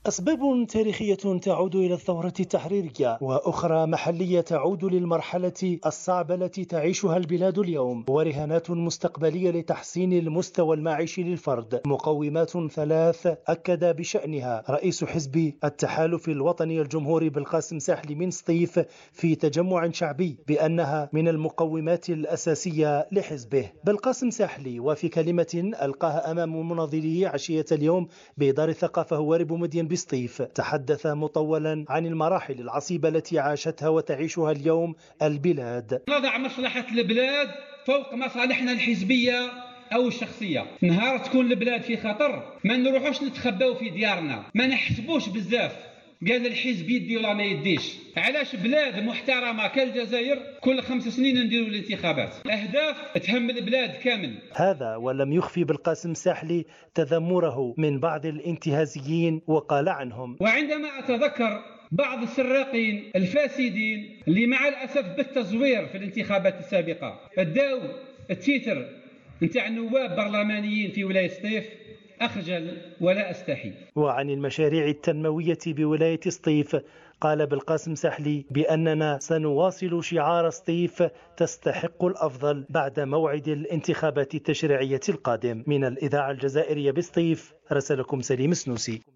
أسباب تاريخية تعود إلى الثورة التحريرية، وأخرى محلية تعود للمرحلة الصعبة التي تعيشها البلاد اليوم، ورهانات مستقبلية لتحسين المستوى المعيشي للفرد. مقومات ثلاث أكد بشأنها رئيس حزب التحالف الوطني الجمهوري بالقاسم ساحلي من سطيف في تجمع شعبي بأنها من المقومات الأساسية لحزبه. بالقاسم ساحلي وفي كلمة ألقاها أمام مناظريه عشية اليوم بدار الثقافة هوارب مدين بسطيف، تحدث مطولا عن المراحل العصيبة التي عاشتها وتعيشها اليوم البلاد. نضع مصلحة البلاد فوق مصالحنا الحزبية أو الشخصية. نهار تكون البلاد في خطر ما نروحوش نتخباو في ديارنا، ما نحسبوش بزاف قال الحزب يدي ولا ما يديش. علاش بلاد محترمة كالجزائر كل 5 سنين نديروا الانتخابات؟ أهداف تهم البلاد كامل. هذا ولم يخفي بالقاسم ساحلي تذمره من بعض الانتهازيين وقال عنهم: وعندما أتذكر بعض السراقين الفاسدين اللي مع الأسف بالتزوير في الانتخابات السابقة اداو التيتر نتاع نواب برلمانيين في ولاية سطيف، أخجل ولا أستحي. وعن المشاريع التنموية بولاية سطيف قال بالقاسم ساحلي بأننا سنواصل شعار سطيف تستحق الأفضل بعد موعد الانتخابات التشريعية القادم. من الإذاعة الجزائرية بسطيف رسلكم سليم السنوسي.